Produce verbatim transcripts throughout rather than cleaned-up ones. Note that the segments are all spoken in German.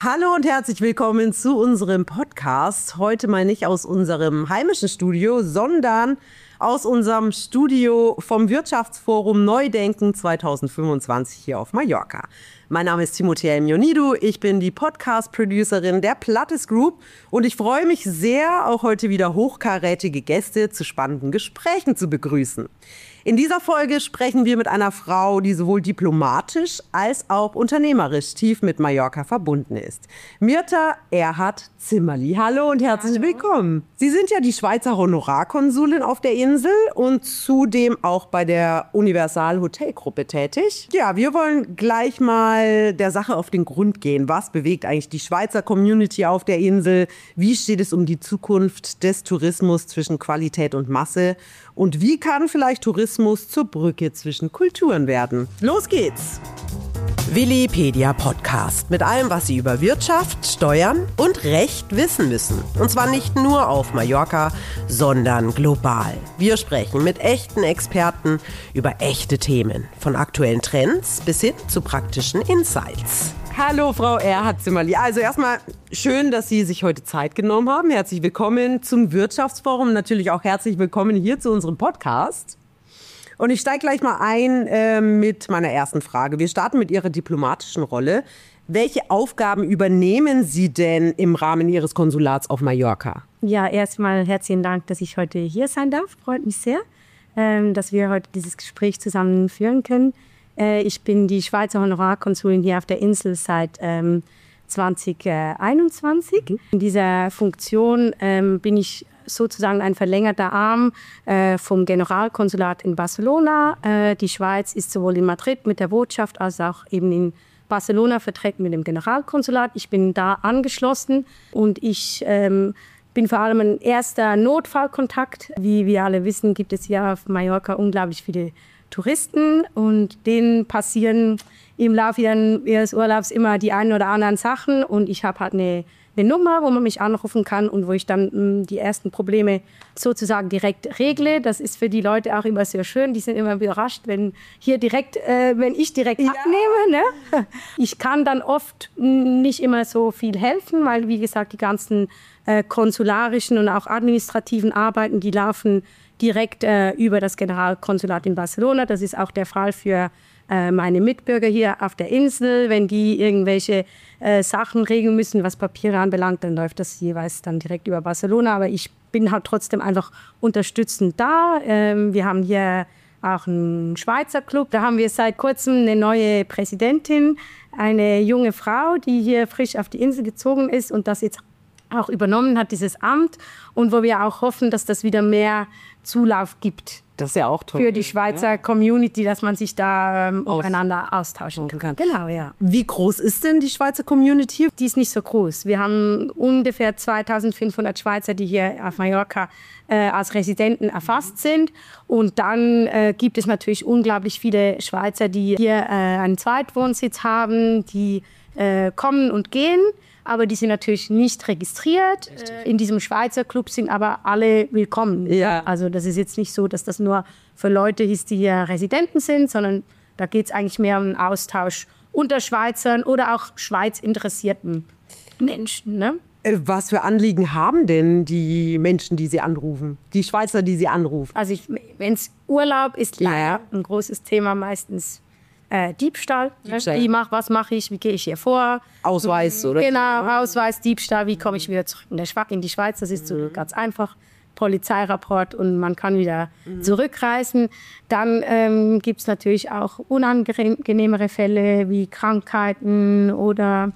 Hallo und herzlich willkommen zu unserem Podcast. Heute mal nicht aus unserem heimischen Studio, sondern aus unserem Studio vom Wirtschaftsforum Neudenken zwanzig fünfundzwanzig hier auf Mallorca. Mein Name ist Timothea Mionidou, ich bin die Podcast-Producerin der Plattes Group und ich freue mich sehr, auch heute wieder hochkarätige Gäste zu spannenden Gesprächen zu begrüßen. In dieser Folge sprechen wir mit einer Frau, die sowohl diplomatisch als auch unternehmerisch tief mit Mallorca verbunden ist. Mirta Erhard Zimmerli. Hallo und herzlich Hallo. willkommen. Sie sind ja die Schweizer Honorarkonsulin auf der Insel und zudem auch bei der Universal Hotelgruppe tätig. Ja, wir wollen gleich mal der Sache auf den Grund gehen. Was bewegt eigentlich die Schweizer Community auf der Insel? Wie steht es um die Zukunft des Tourismus zwischen Qualität und Masse? Und wie kann vielleicht Tourismus zur Brücke zwischen Kulturen werden? Los geht's! Willipedia Podcast mit allem, was Sie über Wirtschaft, Steuern und Recht wissen müssen. Und zwar nicht nur auf Mallorca, sondern global. Wir sprechen mit echten Experten über echte Themen, von aktuellen Trends bis hin zu praktischen Insights. Hallo Frau Erhard Zimmerli. Also erstmal schön, dass Sie sich heute Zeit genommen haben. Herzlich willkommen zum Wirtschaftsforum. Natürlich auch herzlich willkommen hier zu unserem Podcast. Und ich steige gleich mal ein äh, mit meiner ersten Frage. Wir starten mit Ihrer diplomatischen Rolle. Welche Aufgaben übernehmen Sie denn im Rahmen Ihres Konsulats auf Mallorca? Ja, erstmal herzlichen Dank, dass ich heute hier sein darf. Freut mich sehr, ähm, dass wir heute dieses Gespräch zusammen führen können. Äh, ich bin die Schweizer Honorarkonsulin hier auf der Insel seit ähm, zwanzig einundzwanzig. Mhm. In dieser Funktion ähm, bin ich sozusagen ein verlängerter Arm äh, vom Generalkonsulat in Barcelona. Äh, die Schweiz ist sowohl in Madrid mit der Botschaft als auch eben in Barcelona vertreten mit dem Generalkonsulat. Ich bin da angeschlossen und ich ähm, bin vor allem ein erster Notfallkontakt. Wie wir alle wissen, gibt es hier auf Mallorca unglaublich viele Touristen und denen passieren im Laufe ihres Urlaubs immer die einen oder anderen Sachen und ich habe halt eine eine Nummer, wo man mich anrufen kann und wo ich dann mh, die ersten Probleme sozusagen direkt regle. Das ist für die Leute auch immer sehr schön. Die sind immer überrascht, wenn hier direkt, äh, wenn ich direkt ja. abnehme. Ne? Ich kann dann oft mh, nicht immer so viel helfen, weil, wie gesagt, die ganzen äh, konsularischen und auch administrativen Arbeiten, die laufen direkt äh, über das Generalkonsulat in Barcelona. Das ist auch der Fall für äh, meine Mitbürger hier auf der Insel. Wenn die irgendwelche äh, Sachen regeln müssen, was Papiere anbelangt, dann läuft das jeweils dann direkt über Barcelona. Aber ich bin halt trotzdem einfach unterstützend da. Ähm, wir haben hier auch einen Schweizer Club. Da haben wir seit kurzem eine neue Präsidentin, eine junge Frau, die hier frisch auf die Insel gezogen ist und das jetzt auch übernommen hat, dieses Amt. Und wo wir auch hoffen, dass das wieder mehr Zulauf gibt. Das ist ja auch toll. Für die Schweizer ja. Community, dass man sich da ähm, Aus untereinander austauschen kann. kann. Genau, ja. Wie groß ist denn die Schweizer Community? Die ist nicht so groß. Wir haben ungefähr zweitausendfünfhundert Schweizer, die hier auf Mallorca äh, als Residenten erfasst sind. Und dann äh, gibt es natürlich unglaublich viele Schweizer, die hier äh, einen Zweitwohnsitz haben, die äh, kommen und gehen. Aber die sind natürlich nicht registriert. Richtig. In diesem Schweizer Club sind aber alle willkommen. Ja. Also das ist jetzt nicht so, dass das nur für Leute ist, die hier Residenten sind, sondern da geht es eigentlich mehr um einen Austausch unter Schweizern oder auch schweizinteressierten Menschen. Ne? Was für Anliegen haben denn die Menschen, die Sie anrufen? Die Schweizer, die Sie anrufen? Also wenn es Urlaub ist, ja. ein großes Thema meistens. Äh, Diebstahl. Diebstahl. Wie mach, was mache ich? Wie gehe ich hier vor? Ausweis, oder? Genau, Ausweis, Diebstahl. Wie komme ich wieder zurück in, der Schweiz, in die Schweiz? Das ist so mhm. ganz einfach. Polizeirapport und man kann wieder mhm. zurückreisen. Dann ähm, gibt es natürlich auch unangenehmere Fälle wie Krankheiten oder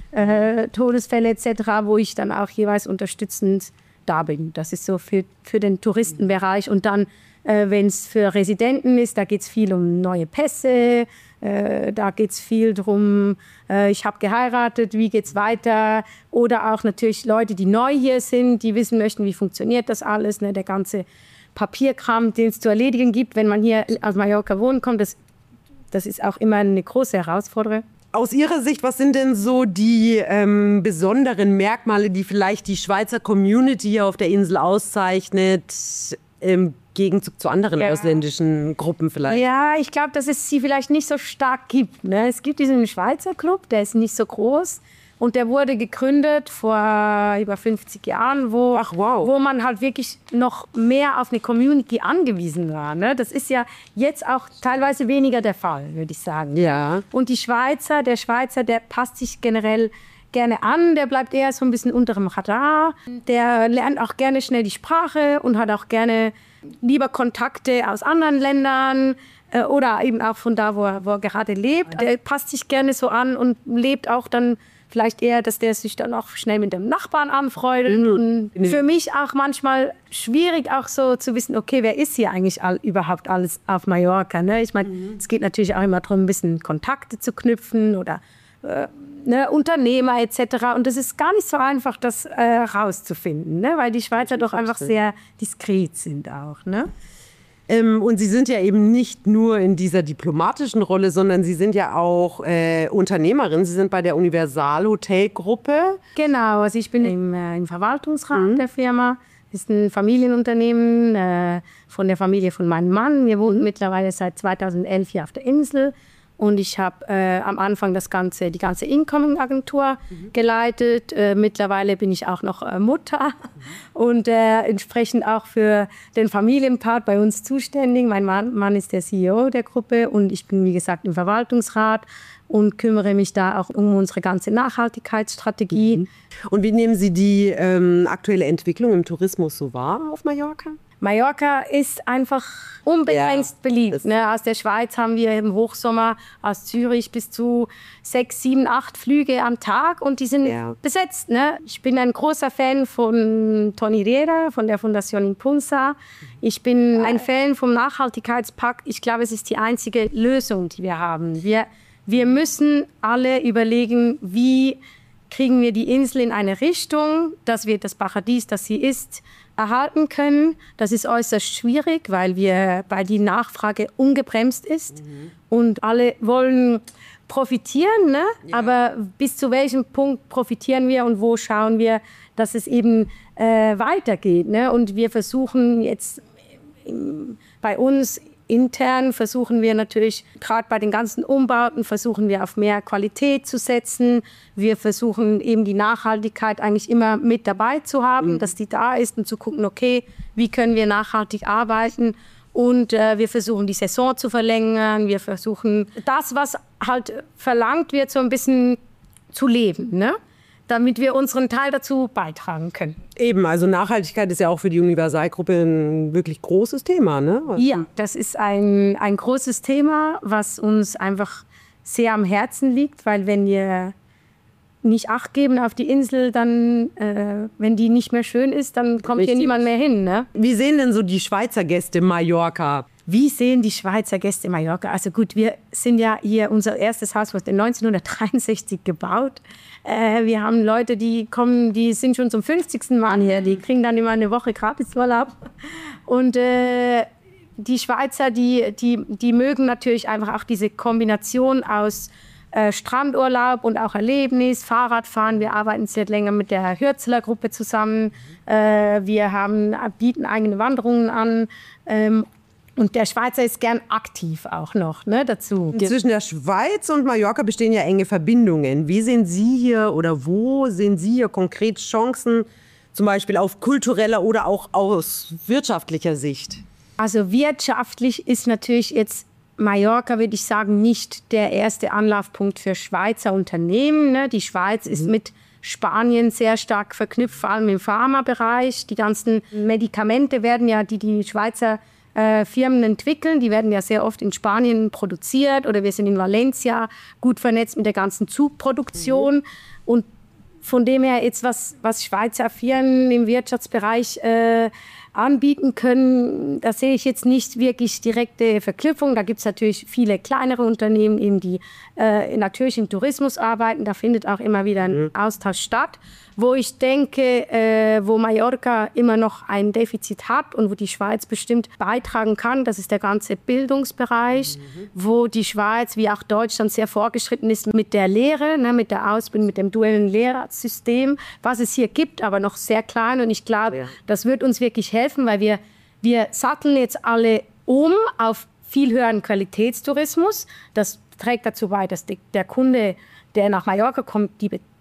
äh, Todesfälle et cetera, wo ich dann auch jeweils unterstützend da bin. Das ist so für, für den Touristenbereich. Und dann Äh, wenn es für Residenten ist, da geht es viel um neue Pässe, äh, da geht es viel darum, äh, ich habe geheiratet, wie geht es weiter? Oder auch natürlich Leute, die neu hier sind, die wissen möchten, wie funktioniert das alles, ne? Der ganze Papierkram, den es zu erledigen gibt, wenn man hier auf Mallorca wohnen kommt, das, das ist auch immer eine große Herausforderung. Aus Ihrer Sicht, was sind denn so die ähm, besonderen Merkmale, die vielleicht die Schweizer Community hier auf der Insel auszeichnet, im Gegenzug zu anderen ja. ausländischen Gruppen vielleicht? Ja, ich glaube, dass es sie vielleicht nicht so stark gibt. Ne? Es gibt diesen Schweizer Club, der ist nicht so groß Und der wurde gegründet vor über fünfzig Jahren, wo, Ach, wow. wo man halt wirklich noch mehr auf eine Community angewiesen war. Ne? Das ist ja jetzt auch teilweise weniger der Fall, würde ich sagen. Ja. Und die Schweizer, der Schweizer, der passt sich generell gerne an, der bleibt eher so ein bisschen unter dem Radar. Der lernt auch gerne schnell die Sprache und hat auch gerne lieber Kontakte aus anderen Ländern äh, oder eben auch von da, wo er, wo er gerade lebt. Der passt sich gerne so an und lebt auch dann vielleicht eher, dass der sich dann auch schnell mit dem Nachbarn anfreundet. Mhm. Und für mich auch manchmal schwierig, auch so zu wissen, okay, wer ist hier eigentlich all, überhaupt alles auf Mallorca? Ne? Ich meine, mhm. es geht natürlich auch immer darum, ein bisschen Kontakte zu knüpfen oder äh, ne, Unternehmer et cetera. Und das ist gar nicht so einfach, das äh, rauszufinden, ne? Weil die Schweizer doch einfach sehr diskret sind auch. Ne? Ähm, und Sie sind ja eben nicht nur in dieser diplomatischen Rolle, sondern Sie sind ja auch äh, Unternehmerin. Sie sind bei der Universal Hotelgruppe. Genau, also ich bin im, äh, im Verwaltungsrat mhm. der Firma. Das ist ein Familienunternehmen äh, von der Familie von meinem Mann. Wir wohnen mittlerweile seit zweitausendelf hier auf der Insel. Und ich habe äh, am Anfang das ganze, die ganze Incoming-Agentur mhm. geleitet. Äh, mittlerweile bin ich auch noch äh, Mutter mhm. und äh, entsprechend auch für den Familienpart bei uns zuständig. Mein Mann, Mann ist der C E O der Gruppe und ich bin, wie gesagt, im Verwaltungsrat und kümmere mich da auch um unsere ganze Nachhaltigkeitsstrategie. Mhm. Und wie nehmen Sie die ähm, aktuelle Entwicklung im Tourismus so wahr auf Mallorca? Mallorca ist einfach unbegrenzt ja, beliebt. Ne? Aus der Schweiz haben wir im Hochsommer aus Zürich bis zu sechs, sieben, acht Flüge am Tag und die sind ja. besetzt. Ne? Ich bin ein großer Fan von Toni Riera, von der Fundación Impulsa. Ich bin ein Fan vom Nachhaltigkeitspakt. Ich glaube, es ist die einzige Lösung, die wir haben. Wir, wir müssen alle überlegen, wie kriegen wir die Insel in eine Richtung, dass wir das Paradies, das sie ist, erhalten können. Das ist äußerst schwierig, weil wir bei die Nachfrage ungebremst ist mhm. und alle wollen profitieren, ne? Ja. Aber bis zu welchem Punkt profitieren wir und wo schauen wir, dass es eben äh, weitergeht, ne? Und wir versuchen jetzt im, bei uns intern versuchen wir natürlich, gerade bei den ganzen Umbauten, versuchen wir auf mehr Qualität zu setzen. Wir versuchen eben die Nachhaltigkeit eigentlich immer mit dabei zu haben, mhm. dass die da ist und zu gucken, okay, wie können wir nachhaltig arbeiten. Und äh, wir versuchen die Saison zu verlängern. Wir versuchen das, was halt verlangt wird, so ein bisschen zu leben, ne? Damit wir unseren Teil dazu beitragen können. Eben, also Nachhaltigkeit ist ja auch für die Universalgruppe ein wirklich großes Thema, ne? Ja, das ist ein, ein großes Thema, was uns einfach sehr am Herzen liegt, weil wenn wir nicht Acht geben auf die Insel, dann, äh, wenn die nicht mehr schön ist, dann kommt Richtig. Hier niemand mehr hin, ne? Wie sehen denn so die Schweizer Gäste Mallorca? Wie sehen die Schweizer Gäste Mallorca? Also gut, wir sind ja hier, unser erstes Haus wurde neunzehnhundertdreiundsechzig gebaut. Äh, wir haben Leute, die kommen, die sind schon zum fünfzigsten Mal hier. Die kriegen dann immer eine Woche Gratisurlaub. Und äh, die Schweizer, die, die, die mögen natürlich einfach auch diese Kombination aus äh, Strandurlaub und auch Erlebnis, Fahrradfahren. Wir arbeiten seit länger mit der Hürzeler Gruppe zusammen. Äh, wir haben, bieten eigene Wanderungen an. Ähm, Und der Schweizer ist gern aktiv auch noch, ne, dazu. Zwischen der Schweiz und Mallorca bestehen ja enge Verbindungen. Wie sehen Sie hier oder wo sehen Sie hier konkret Chancen, zum Beispiel auf kultureller oder auch aus wirtschaftlicher Sicht? Also wirtschaftlich ist natürlich jetzt Mallorca, würde ich sagen, nicht der erste Anlaufpunkt für Schweizer Unternehmen. Ne? Die Schweiz mhm. ist mit Spanien sehr stark verknüpft, vor allem im Pharmabereich. Die ganzen Medikamente werden ja, die die Schweizer Äh, Firmen entwickeln. Die werden ja sehr oft in Spanien produziert oder wir sind in Valencia gut vernetzt mit der ganzen Zugproduktion. Mhm. Und von dem her jetzt, was, was Schweizer Firmen im Wirtschaftsbereich äh, anbieten können, da sehe ich jetzt nicht wirklich direkte Verknüpfung. Da gibt es natürlich viele kleinere Unternehmen, eben die äh, natürlich im Tourismus arbeiten. Da findet auch immer wieder ein mhm. Austausch statt. Wo ich denke, äh, wo Mallorca immer noch ein Defizit hat und wo die Schweiz bestimmt beitragen kann, das ist der ganze Bildungsbereich, mhm. wo die Schweiz wie auch Deutschland sehr vorgeschritten ist mit der Lehre, ne, mit der Ausbildung, mit dem duellen Lehrersystem, was es hier gibt, aber noch sehr klein. Und ich glaube, ja. das wird uns wirklich helfen, weil wir, wir satteln jetzt alle um auf viel höheren Qualitätstourismus. Das trägt dazu bei, dass die, der Kunde, der nach Mallorca kommt, die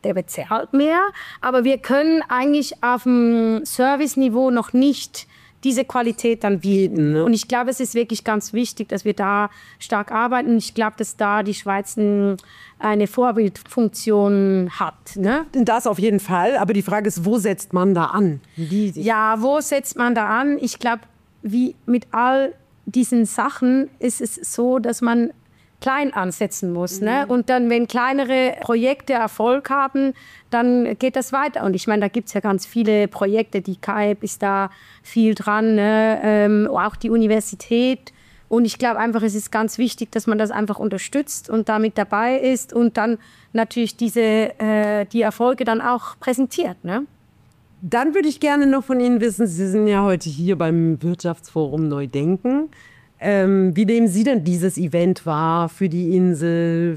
der bezahlt mehr, aber wir können eigentlich auf dem Serviceniveau noch nicht diese Qualität dann bieten. Und ich glaube, es ist wirklich ganz wichtig, dass wir da stark arbeiten. Ich glaube, dass da die Schweiz eine Vorbildfunktion hat. Ne? Das auf jeden Fall. Aber die Frage ist, wo setzt man da an? Wie? Ja, wo setzt man da an? Ich glaube, wie mit all diesen Sachen ist es so, dass man klein ansetzen muss. Mhm. Ne? Und dann, wenn kleinere Projekte Erfolg haben, dann geht das weiter. Und ich meine, da gibt es ja ganz viele Projekte, die K I P ist da viel dran, ne? ähm, auch die Universität. Und ich glaube einfach, es ist ganz wichtig, dass man das einfach unterstützt und damit dabei ist und dann natürlich diese, äh, die Erfolge dann auch präsentiert. Ne? Dann würde ich gerne noch von Ihnen wissen, Sie sind ja heute hier beim Wirtschaftsforum Neudenken. Ähm, wie nehmen Sie denn dieses Event wahr für die Insel,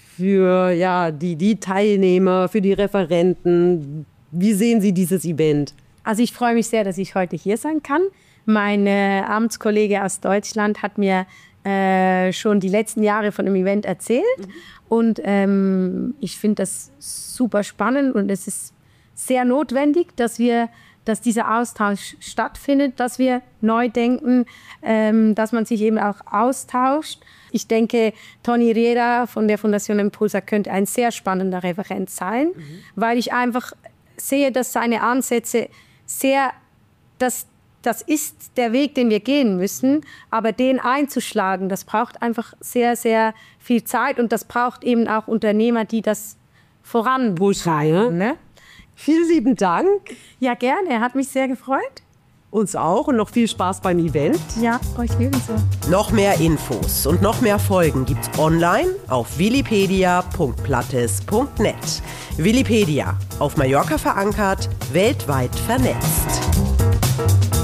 für ja, die, die Teilnehmer, für die Referenten? Wie sehen Sie dieses Event? Also ich freue mich sehr, dass ich heute hier sein kann. Mein äh, Amtskollege aus Deutschland hat mir äh, schon die letzten Jahre von dem Event erzählt. Mhm. Und ähm, ich finde das super spannend und es ist sehr notwendig, dass wir dass dieser Austausch stattfindet, dass wir neu denken, ähm, dass man sich eben auch austauscht. Ich denke, Tony Riera von der Fundation Impulsa könnte ein sehr spannender Referent sein, mhm. weil ich einfach sehe, dass seine Ansätze sehr, das, das ist der Weg, den wir gehen müssen, aber den einzuschlagen, das braucht einfach sehr, sehr viel Zeit und das braucht eben auch Unternehmer, die das voranbringen. Ne? Vielen lieben Dank. Ja, gerne. Hat mich sehr gefreut. Uns auch und noch viel Spaß beim Event. Ja, euch ebenso. Noch mehr Infos und noch mehr Folgen gibt's online auf willipedia punkt plattes punkt net. Willipedia, auf Mallorca verankert, weltweit vernetzt.